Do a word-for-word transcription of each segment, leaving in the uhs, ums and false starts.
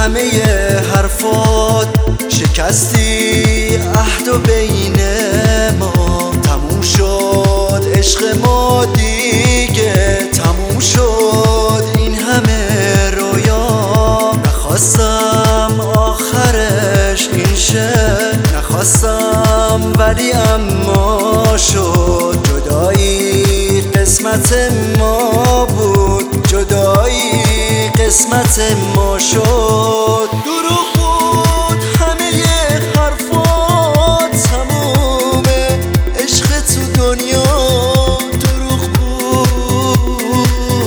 همه حرفات شکستی عهد و بین ما تموم شد عشق ما دیگه تموم شد این همه رویا نخواستم آخرش این شه نخواستم ولی اما شد جدایی قسمت ما بود جدایی قسمت ما شد دروغ بود همه حرفات تموم عشق تو دنیا دروغ بود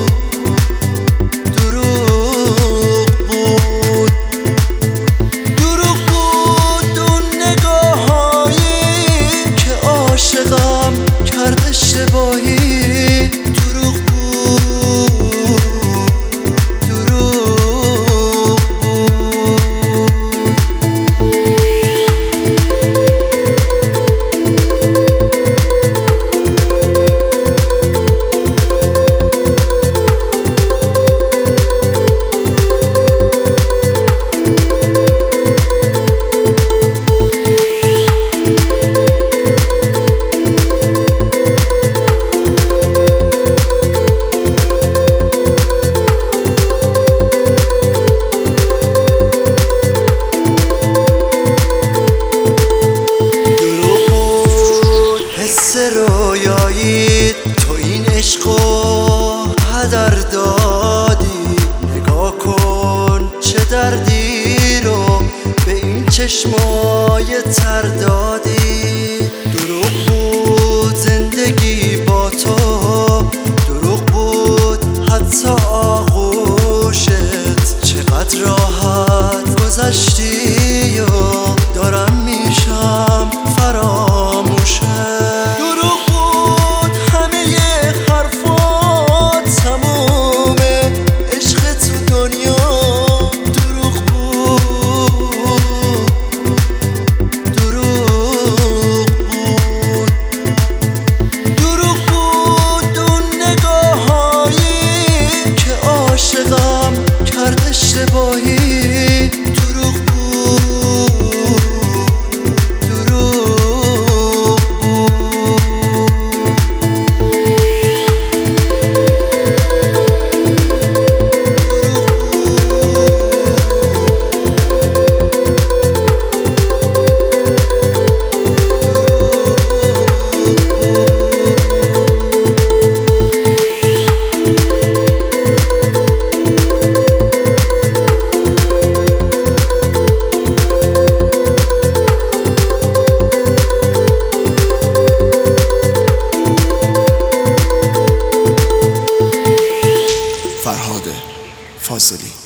دروغ بود دروغ بود اون نگاهایی که عاشقم کرد اشتباهی دروغ بود رویایی تو این عشقو هدر دادی نگاه کن چه دردی رو به این چشمای تر دادی دروغ بود زندگی با تو دروغ بود حتی آغوشت چقدر راحت گذشتی و دارم میشم فراموشت اشتباهی دروغ بود دروغ بود فرهاد فاضلی.